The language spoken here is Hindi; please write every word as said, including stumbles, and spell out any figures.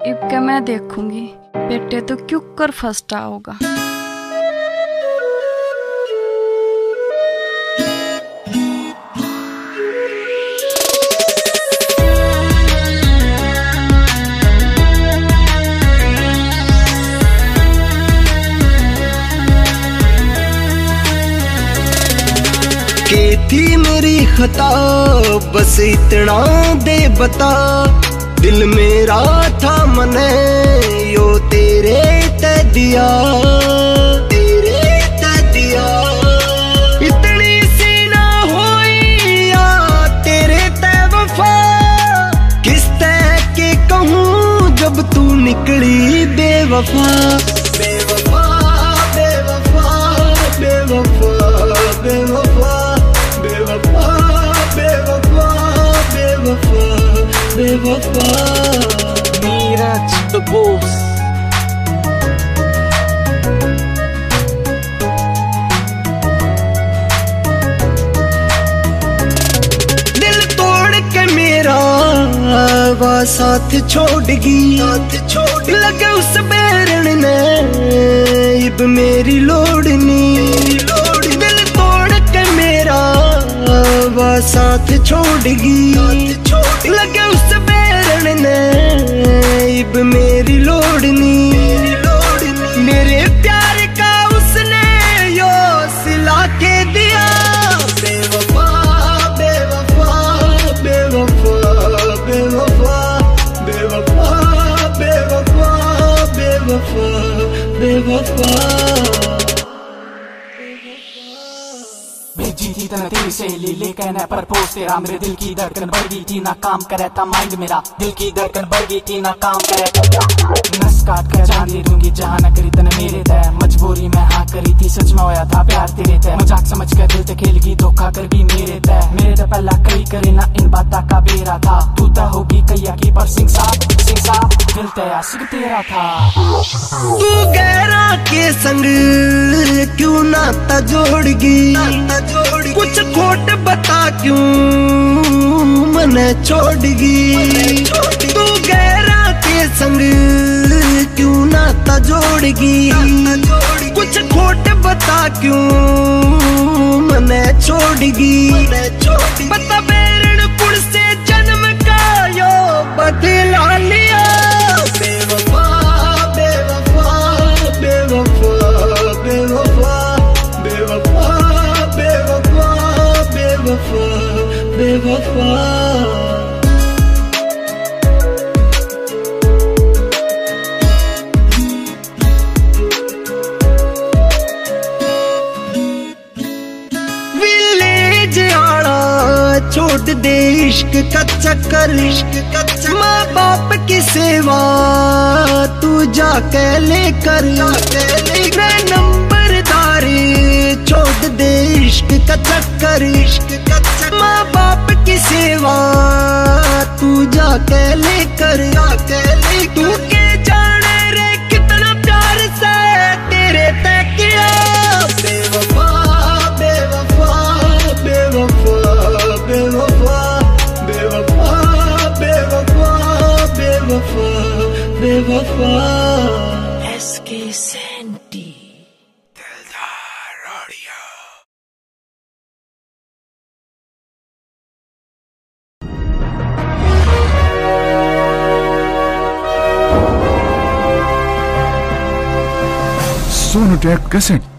इब के मैं देखूंगी बेटे तो क्यों कर फर्स्ट होगा। के थी मेरी खता बस इतना दे बता, दिल मेरा था मने यो तेरे ते दिया, तेरे ते दिया। इतनी सी ना होई या तेरे ते वफा, किस ते के कहूँ जब तू निकली बेवफा। बेवफा बेवफा बेवफा बेवफा बेवफा बेवफा बेवफा बेवफा। Neeraj the boss. दिल तोड़ के मेरा वा साथ छोड़गी, साथ छोड़ लगे उस बैरन ने इब मेरी लोड़ नी। दिल तोड़ के मेरा वा साथ छोड़गी, लगे उस बैरन ने इब मेरी लोड़ नी। मेरे प्यार का उसने यो सिला के दिया। बेवफा बेवफा बेवफा बेवफा बेवफा बेवफा बेवफा बेवफा। भेजी थी तना तेरी सहेली लेकर न प्रपोज तेरा, मेरे दिल की धड़कन बढ़ गई थी ना काम करे था माइंड मेरा, दिल की धड़कन बढ़ गई थी ना काम करे था। नस काट कर जान दे दूंगी जहाँ न करी तने मेरे तय, मजबूरी में हाँ करी थी सच में होया था प्यार तेरे तय। मजाक समझ कर दिल ते खेल गई धोखा कर भी मेरे तय, मेरे तय पहला कई करे ना इन बाता का बेरा था। तू तय होगी कैया की पर सिंह साहब सिंह साहब दिल तय आशिक तेरा था। तू गहरा के संग क्यों नाता जोड़गी, कुछ खोट बता क्यों मने छोड़गी। तू गहरा के संग क्यों नाता जोड़गी, कुछ खोट बता क्यों मने छोड़गी। बता बेरन पुर से जन्म का यो बदला लिया। बेवफा बेवफा बेवफा बेवफा बेवफा बेवफा बेवफा बेवफा। विलेज आला छोड़ दे इश्क का चक्कर, इश्क का चक्कर। माँ बाप की सेवा तू जाके लेकर, नंबरदारी छोड़ दे इश्क का चक्कर, इश्क का चक्कर। माँ बाप की सेवा तू जाके लेकर, तू के जाने रे कितना प्यार से तेरे तय किया। बेवफा बेवफा बेवफा बेवफा बेवफा बेवफा बेवफा बेवफा। SK senti Sonotech cassette.